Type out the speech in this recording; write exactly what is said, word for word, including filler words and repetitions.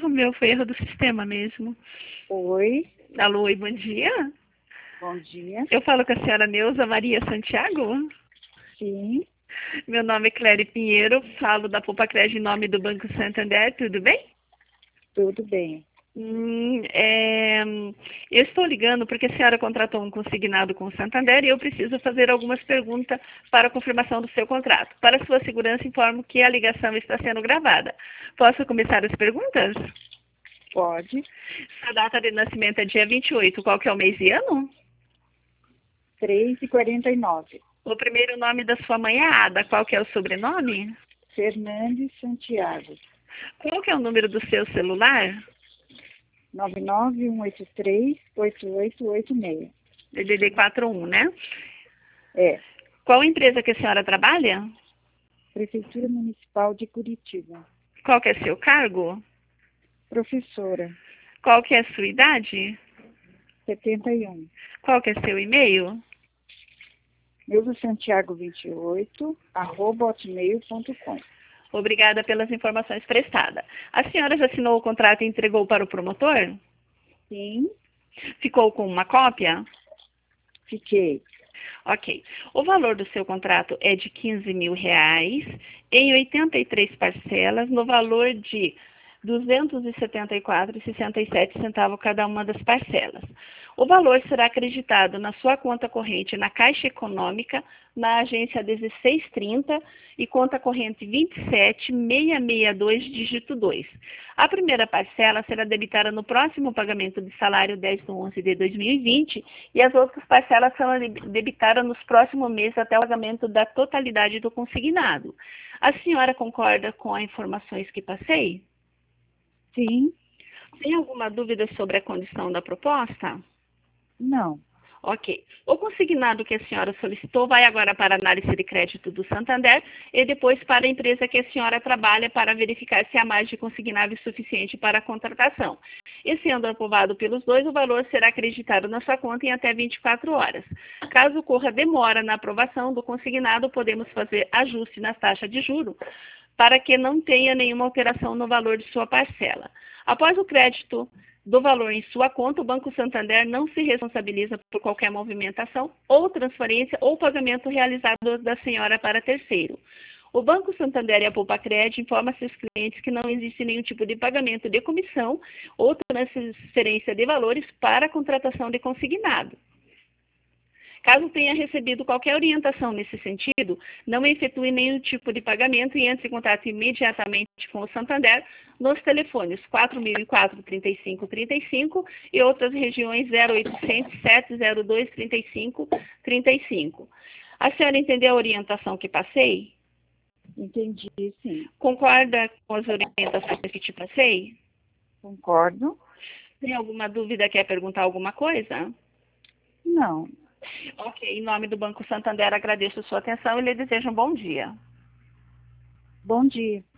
erro meu, foi erro do sistema mesmo. Oi, Alô, oi, bom dia. bom dia. Eu falo com a senhora Neuza Maria Santiago. Sim, Meu nome é Cléry Pinheiro, falo da Poupa Crédito em nome do Banco Santander, tudo bem? tudo bem. Hum, é, eu estou ligando porque a senhora contratou um consignado com o Santander e eu preciso fazer algumas perguntas para a confirmação do seu contrato. Para sua segurança, informo que a ligação está sendo gravada. Posso começar as perguntas? Pode. Sua data de nascimento é dia vinte e oito, qual que é o mês e ano? três e quarenta e nove. O primeiro nome da sua mãe é Ada, qual que é o sobrenome? Fernandes Santiago. Qual que é o número do seu celular? nove nove um oito três oito oito oito seis. D D D quarenta e um, né? É, Qual empresa que a senhora trabalha? Prefeitura Municipal de Curitiba. Qual que é seu cargo? Professora, Qual que é a sua idade? setenta e um. Qual que é seu e-mail? Neuza Santiago vinte e oito, arroba hotmail ponto com. Obrigada pelas informações prestadas. A senhora já assinou o contrato e entregou para o promotor? Sim, Ficou com uma cópia? fiquei. Ok. O valor do seu contrato é de quinze mil reais em oitenta e três parcelas, no valor de duzentos e setenta e quatro reais e sessenta e sete centavos cada uma das parcelas. O valor será acreditado na sua conta corrente na Caixa Econômica, na agência dezesseis trinta e conta corrente vinte e sete mil seiscentos e sessenta e dois, dígito dois. A primeira parcela será debitada no próximo pagamento de salário dez de onze de dois mil e vinte e as outras parcelas serão debitadas nos próximos meses até o pagamento da totalidade do consignado. A senhora concorda com as informações que passei? Sim, Tem alguma dúvida sobre a condição da proposta? não. Ok. O consignado que a senhora solicitou vai agora para a análise de crédito do Santander e depois para a empresa que a senhora trabalha para verificar se há margem consignável suficiente para a contratação. E sendo aprovado pelos dois, o valor será acreditado na sua conta em até vinte e quatro horas. Caso ocorra demora na aprovação do consignado, podemos fazer ajuste na taxa de juro para que não tenha nenhuma alteração no valor de sua parcela. Após o crédito do valor em sua conta, o Banco Santander não se responsabiliza por qualquer movimentação ou transferência ou pagamento realizado da senhora para terceiro. O Banco Santander e a Poupa Crédito informam a seus clientes que não existe nenhum tipo de pagamento de comissão ou transferência de valores para a contratação de consignado. Caso tenha recebido qualquer orientação nesse sentido, não efetue nenhum tipo de pagamento e entre em contato imediatamente com o Santander nos telefones quatro mil e quatro, trinta e cinco, trinta e cinco e outras regiões zero oitocentos, sete zero dois, trinta e cinco, trinta e cinco. A senhora entendeu a orientação que passei? Entendi, sim. Concorda com as orientações que te passei? Concordo? Tem alguma dúvida? Quer perguntar alguma coisa? Não. Ok, em nome do Banco Santander, agradeço a sua atenção e lhe desejo um bom dia. Bom dia.